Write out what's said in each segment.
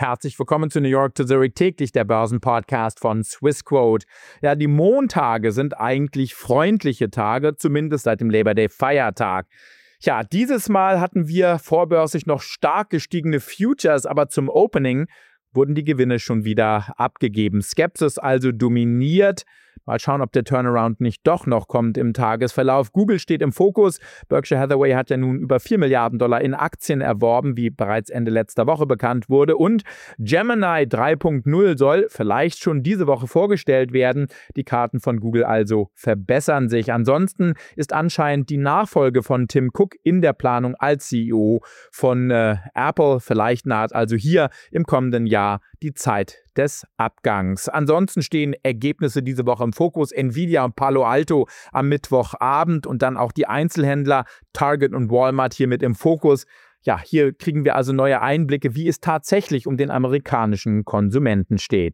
Herzlich willkommen zu New York to Zurich täglich, der Börsenpodcast von Swissquote. Ja, die Montage sind eigentlich freundliche Tage, zumindest seit dem Labor Day Feiertag. Ja, dieses Mal hatten wir vorbörslich noch stark gestiegene Futures, aber zum Opening wurden die Gewinne schon wieder abgegeben. Skepsis also dominiert. Mal schauen, ob der Turnaround nicht doch noch kommt im Tagesverlauf. Google steht im Fokus. Berkshire Hathaway hat ja nun über $4 Milliarden in Aktien erworben, wie bereits Ende letzter Woche bekannt wurde. Und Gemini 3.0 soll vielleicht schon diese Woche vorgestellt werden. Die Karten von Google also verbessern sich. Ansonsten ist anscheinend die Nachfolge von Tim Cook in der Planung als CEO von Apple. Vielleicht naht also hier im kommenden Jahr die Zeit des Abgangs. Ansonsten stehen Ergebnisse diese Woche im Fokus. Nvidia und Palo Alto am Mittwochabend und dann auch die Einzelhändler Target und Walmart hier mit im Fokus. Ja, hier kriegen wir also neue Einblicke, wie es tatsächlich um den amerikanischen Konsumenten steht.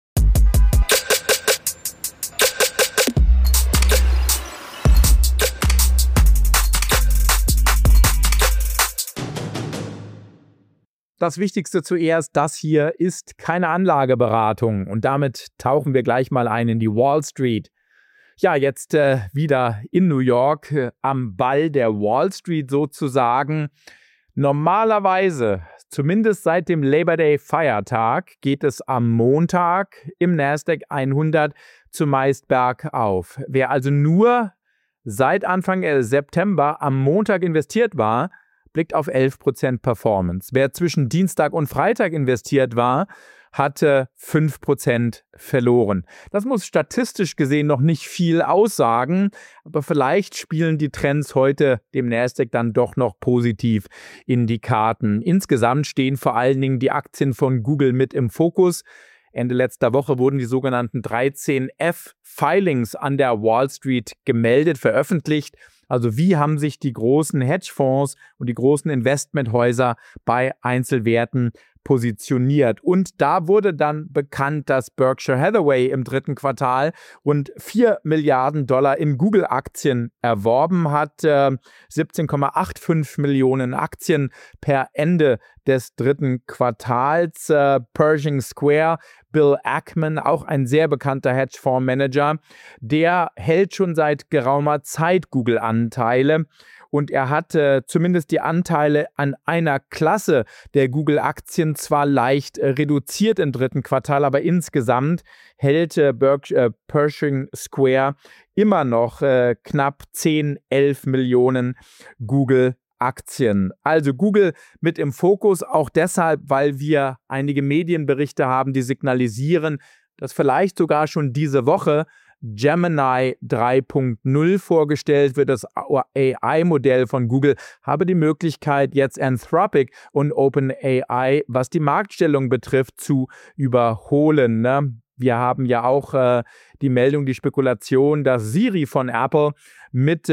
Das Wichtigste zuerst, das hier ist keine Anlageberatung und damit tauchen wir gleich mal ein in die Wall Street. Ja, jetzt wieder in New York am Ball der Wall Street sozusagen. Normalerweise, zumindest seit dem Labor Day Feiertag, geht es am Montag im Nasdaq 100 zumeist bergauf. Wer also nur seit Anfang September am Montag investiert war, blickt auf 11% Performance. Wer zwischen Dienstag und Freitag investiert war, hatte 5% verloren. Das muss statistisch gesehen noch nicht viel aussagen, aber vielleicht spielen die Trends heute dem Nasdaq dann doch noch positiv in die Karten. Insgesamt stehen vor allen Dingen die Aktien von Google mit im Fokus. Ende letzter Woche wurden die sogenannten 13F-Filings an der Wall Street gemeldet, veröffentlicht. Also wie haben sich die großen Hedgefonds und die großen Investmenthäuser bei Einzelwerten positioniert. Und da wurde dann bekannt, dass Berkshire Hathaway im dritten Quartal rund $4 Milliarden in Google-Aktien erworben hat. 17,85 Millionen Aktien per Ende des dritten Quartals. Pershing Square, Bill Ackman, auch ein sehr bekannter Hedgefondsmanager, der hält schon seit geraumer Zeit Google-Anteile. Und er hat zumindest die Anteile an einer Klasse der Google-Aktien zwar leicht reduziert im dritten Quartal, aber insgesamt hält Pershing Square immer noch knapp 10-11 Millionen Google-Aktien. Also Google mit im Fokus, auch deshalb, weil wir einige Medienberichte haben, die signalisieren, dass vielleicht sogar schon diese Woche Gemini 3.0 vorgestellt wird. Das AI-Modell von Google habe die Möglichkeit, jetzt Anthropic und OpenAI, was die Marktstellung betrifft, zu überholen. Ne? Wir haben ja auch die Meldung, die Spekulation, dass Siri von Apple mit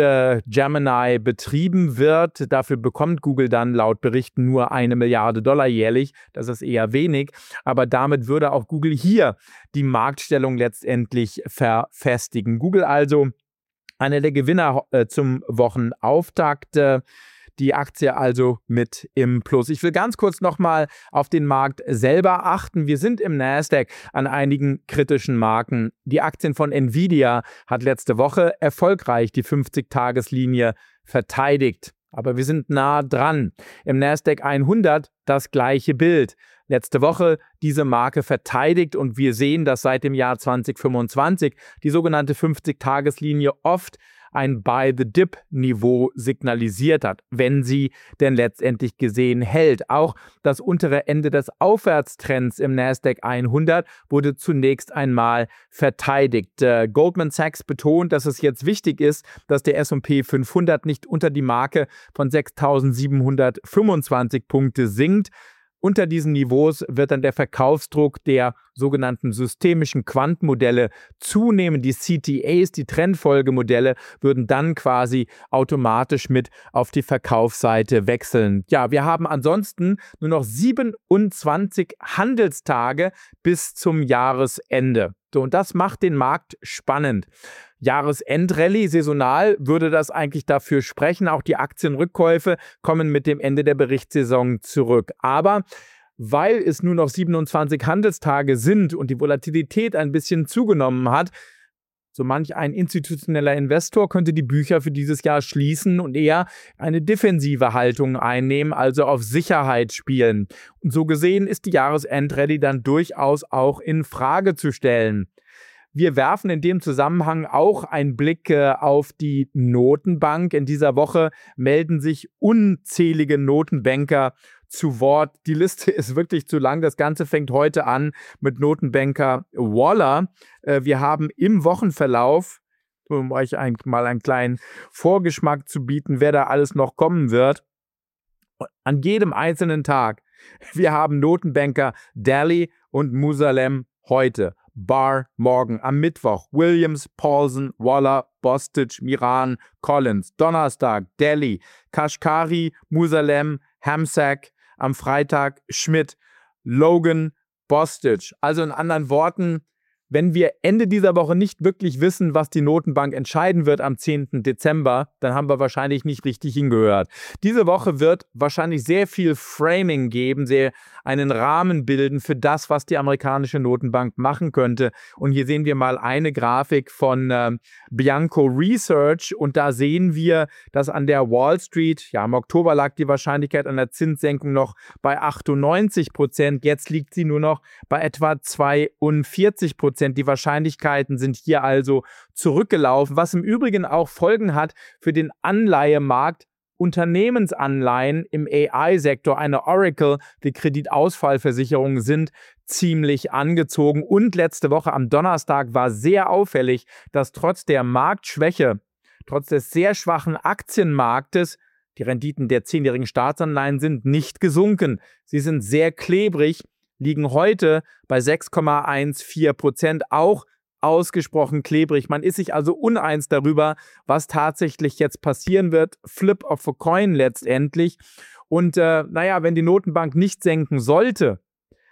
Gemini betrieben wird. Dafür bekommt Google dann laut Berichten nur $1 Milliarde jährlich. Das ist eher wenig. Aber damit würde auch Google hier die Marktstellung letztendlich verfestigen. Google also einer der Gewinner zum Wochenauftakt. Die Aktie also mit im Plus. Ich will ganz kurz nochmal auf den Markt selber achten. Wir sind im Nasdaq an einigen kritischen Marken. Die Aktien von Nvidia hat letzte Woche erfolgreich die 50-Tageslinie verteidigt. Aber wir sind nah dran. Im Nasdaq 100 das gleiche Bild. Letzte Woche diese Marke verteidigt und wir sehen, dass seit dem Jahr 2025 die sogenannte 50-Tageslinie oft ein Buy-the-Dip-Niveau signalisiert hat, wenn sie denn letztendlich gesehen hält. Auch das untere Ende des Aufwärtstrends im Nasdaq 100 wurde zunächst einmal verteidigt. Goldman Sachs betont, dass es jetzt wichtig ist, dass der S&P 500 nicht unter die Marke von 6.725 Punkte sinkt. Unter diesen Niveaus wird dann der Verkaufsdruck der sogenannten systemischen Quant-Modelle zunehmen. Die CTAs, die Trendfolgemodelle, würden dann quasi automatisch mit auf die Verkaufsseite wechseln. Ja, wir haben ansonsten nur noch 27 Handelstage bis zum Jahresende. So, und das macht den Markt spannend. Jahresendrallye, saisonal würde das eigentlich dafür sprechen. Auch die Aktienrückkäufe kommen mit dem Ende der Berichtssaison zurück. Aber weil es nur noch 27 Handelstage sind und die Volatilität ein bisschen zugenommen hat, so manch ein institutioneller Investor könnte die Bücher für dieses Jahr schließen und eher eine defensive Haltung einnehmen, also auf Sicherheit spielen. Und so gesehen ist die Jahresendrallye dann durchaus auch in Frage zu stellen. Wir werfen in dem Zusammenhang auch einen Blick auf die Notenbank. In dieser Woche melden sich unzählige Notenbanker zu Wort. Die Liste ist wirklich zu lang. Das Ganze fängt heute an mit Notenbanker Waller. Wir haben im Wochenverlauf, um euch mal einen kleinen Vorgeschmack zu bieten, wer da alles noch kommen wird, an jedem einzelnen Tag. Wir haben Notenbanker Daly und Musalem heute. Barr morgen, am Mittwoch Williams, Paulson, Waller, Bostic, Miran, Collins. Donnerstag Daly, Kashkari, Musalem, Hamsack. Am Freitag Schmidt, Logan, Bostic. Also in anderen Worten, wenn wir Ende dieser Woche nicht wirklich wissen, was die Notenbank entscheiden wird am 10. Dezember, dann haben wir wahrscheinlich nicht richtig hingehört. Diese Woche wird wahrscheinlich sehr viel Framing geben, sehr einen Rahmen bilden für das, was die amerikanische Notenbank machen könnte. Und hier sehen wir mal eine Grafik von Bianco Research und da sehen wir, dass an der Wall Street, ja im Oktober lag die Wahrscheinlichkeit einer Zinssenkung noch bei 98%, jetzt liegt sie nur noch bei etwa 42%. Die Wahrscheinlichkeiten sind hier also zurückgelaufen, was im Übrigen auch Folgen hat für den Anleihemarkt. Unternehmensanleihen im AI-Sektor, eine Oracle, die Kreditausfallversicherungen sind ziemlich angezogen. Und letzte Woche am Donnerstag war sehr auffällig, dass trotz der Marktschwäche, trotz des sehr schwachen Aktienmarktes, die Renditen der 10-jährigen Staatsanleihen sind nicht gesunken. Sie sind sehr klebrig, liegen heute bei 6,14%, auch ausgesprochen klebrig. Man ist sich also uneins darüber, was tatsächlich jetzt passieren wird. Flip of a coin letztendlich. Und wenn die Notenbank nicht senken sollte,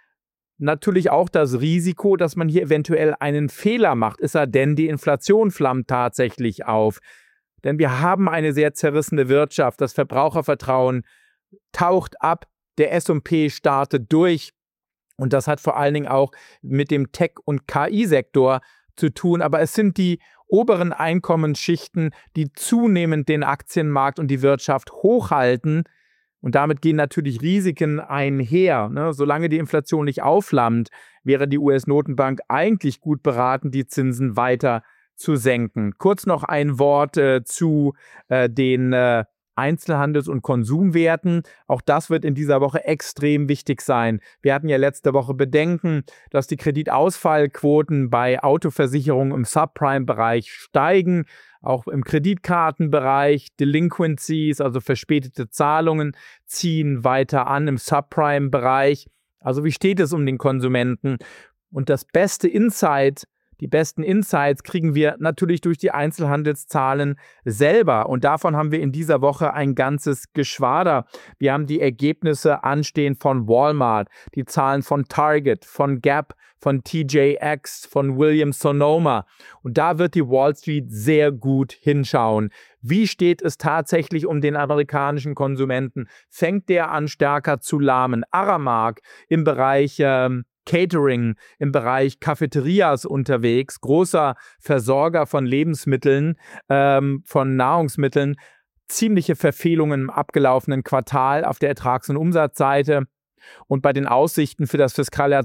natürlich auch das Risiko, dass man hier eventuell einen Fehler macht, es sei denn, die Inflation flammt tatsächlich auf. Denn wir haben eine sehr zerrissene Wirtschaft. Das Verbrauchervertrauen taucht ab, der S&P startet durch. Und das hat vor allen Dingen auch mit dem Tech- und KI-Sektor zu tun. Aber es sind die oberen Einkommensschichten, die zunehmend den Aktienmarkt und die Wirtschaft hochhalten. Und damit gehen natürlich Risiken einher. Solange die Inflation nicht aufflammt, wäre die US-Notenbank eigentlich gut beraten, die Zinsen weiter zu senken. Kurz noch ein Wort zu den Einzelhandels- und Konsumwerten. Auch das wird in dieser Woche extrem wichtig sein. Wir hatten ja letzte Woche Bedenken, dass die Kreditausfallquoten bei Autoversicherungen im Subprime-Bereich steigen. Auch im Kreditkartenbereich, Delinquencies, also verspätete Zahlungen, ziehen weiter an im Subprime-Bereich. Also wie steht es um den Konsumenten? Und das beste Insight, die besten Insights kriegen wir natürlich durch die Einzelhandelszahlen selber. Und davon haben wir in dieser Woche ein ganzes Geschwader. Wir haben die Ergebnisse anstehen von Walmart, die Zahlen von Target, von Gap, von TJX, von Williams-Sonoma. Und da wird die Wall Street sehr gut hinschauen. Wie steht es tatsächlich um den amerikanischen Konsumenten? Fängt der an, stärker zu lahmen? Aramark im Bereich Catering, im Bereich Cafeterias unterwegs, großer Versorger von Lebensmitteln, von Nahrungsmitteln, ziemliche Verfehlungen im abgelaufenen Quartal auf der Ertrags- und Umsatzseite. Und bei den Aussichten für das Fiskaljahr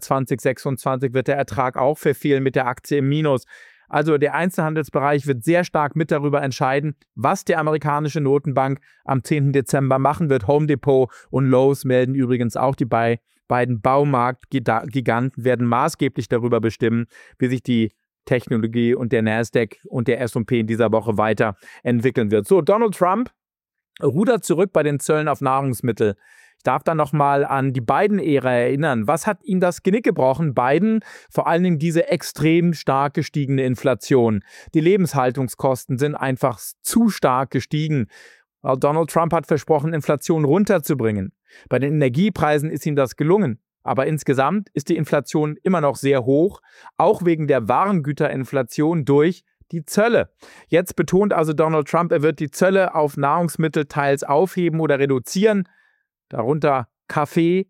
2026 wird der Ertrag auch verfehlen mit der Aktie im Minus. Also der Einzelhandelsbereich wird sehr stark mit darüber entscheiden, was die amerikanische Notenbank am 10. Dezember machen wird. Home Depot und Lowe's melden übrigens auch, die beiden Baumarktgiganten werden maßgeblich darüber bestimmen, wie sich die Technologie und der Nasdaq und der S&P in dieser Woche weiterentwickeln wird. So, Donald Trump rudert zurück bei den Zöllen auf Nahrungsmittel. Ich darf da nochmal an die Biden-Ära erinnern. Was hat ihm das Genick gebrochen? Biden, vor allen Dingen diese extrem stark gestiegene Inflation. Die Lebenshaltungskosten sind einfach zu stark gestiegen. Donald Trump hat versprochen, Inflation runterzubringen. Bei den Energiepreisen ist ihm das gelungen. Aber insgesamt ist die Inflation immer noch sehr hoch, auch wegen der Warengüterinflation durch die Zölle. Jetzt betont also Donald Trump, er wird die Zölle auf Nahrungsmittel teils aufheben oder reduzieren, darunter Kaffee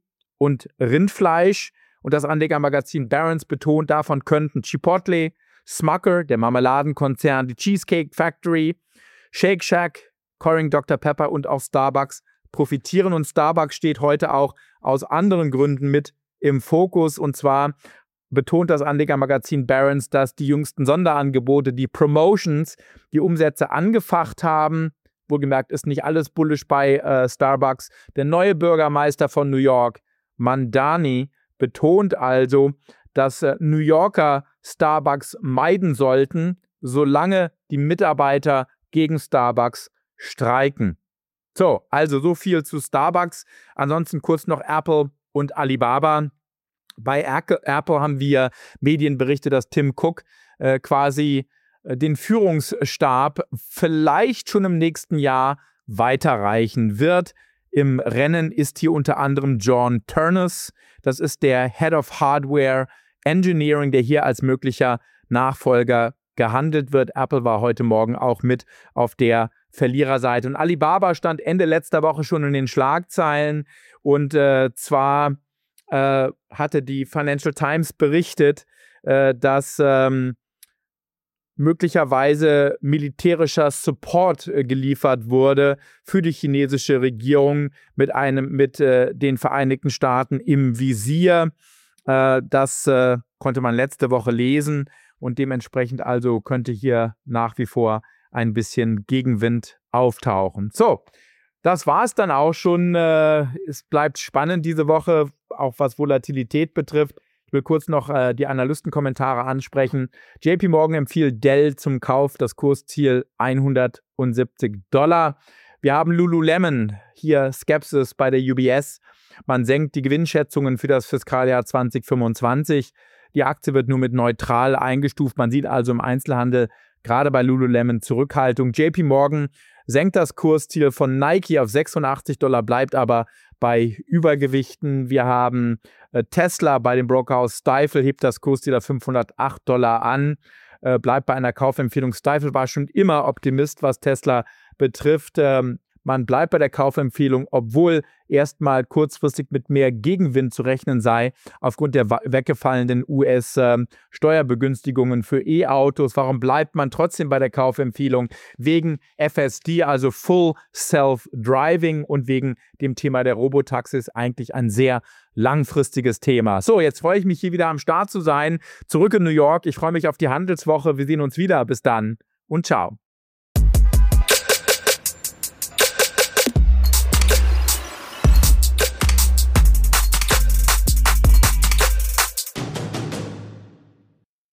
und Rindfleisch. Und das Anlegermagazin Barron's betont, davon könnten Chipotle, Smucker, der Marmeladenkonzern, die Cheesecake Factory, Shake Shack, Keurig Dr. Pepper und auch Starbucks profitieren. Und Starbucks steht heute auch aus anderen Gründen mit im Fokus. Und zwar betont das Anlegermagazin Barron's, dass die jüngsten Sonderangebote, die Promotions, die Umsätze angefacht haben. Wohlgemerkt ist nicht alles bullish bei Starbucks. Der neue Bürgermeister von New York, Mamdani, betont also, dass New Yorker Starbucks meiden sollten, solange die Mitarbeiter gegen Starbucks streiken. So viel zu Starbucks. Ansonsten kurz noch Apple und Alibaba. Bei Apple haben wir Medienberichte, dass Tim Cook quasi den Führungsstab vielleicht schon im nächsten Jahr weiterreichen wird. Im Rennen ist hier unter anderem John Ternus. Das ist der Head of Hardware Engineering, der hier als möglicher Nachfolger gehandelt wird. Apple war heute Morgen auch mit auf der Verliererseite. Und Alibaba stand Ende letzter Woche schon in den Schlagzeilen. Und zwar hatte die Financial Times berichtet, dass möglicherweise militärischer Support geliefert wurde für die chinesische Regierung mit den Vereinigten Staaten im Visier. Das konnte man letzte Woche lesen und dementsprechend also könnte hier nach wie vor ein bisschen Gegenwind auftauchen. So, das war es dann auch schon. Es bleibt spannend diese Woche, auch was Volatilität betrifft. Ich will kurz noch die Analystenkommentare ansprechen. JP Morgan empfiehlt Dell zum Kauf, das Kursziel $170. Wir haben Lululemon, hier Skepsis bei der UBS. Man senkt die Gewinnschätzungen für das Fiskaljahr 2025. Die Aktie wird nur mit neutral eingestuft. Man sieht also im Einzelhandel gerade bei Lululemon Zurückhaltung. JP Morgan senkt das Kursziel von Nike auf $86, bleibt aber bei Übergewichten. Wir haben Tesla bei dem Brokerhaus Stifel, hebt das Kursziel auf $508 an, bleibt bei einer Kaufempfehlung. Stifel war schon immer Optimist, was Tesla betrifft. Man bleibt bei der Kaufempfehlung, obwohl erstmal kurzfristig mit mehr Gegenwind zu rechnen sei, aufgrund der weggefallenen US-Steuerbegünstigungen für E-Autos. Warum bleibt man trotzdem bei der Kaufempfehlung? Wegen FSD, also Full Self-Driving, und wegen dem Thema der Robotaxis, eigentlich ein sehr langfristiges Thema. So, jetzt freue ich mich, hier wieder am Start zu sein. Zurück in New York. Ich freue mich auf die Handelswoche. Wir sehen uns wieder. Bis dann und ciao.